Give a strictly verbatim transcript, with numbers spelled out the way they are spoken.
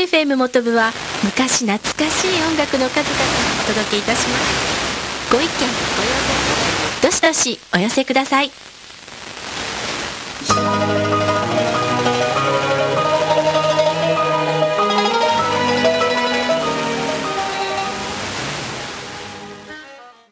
エフエム 元部は昔懐かしい音楽の数々をお届けいたします。ご意見ご要望どしどしお寄せください。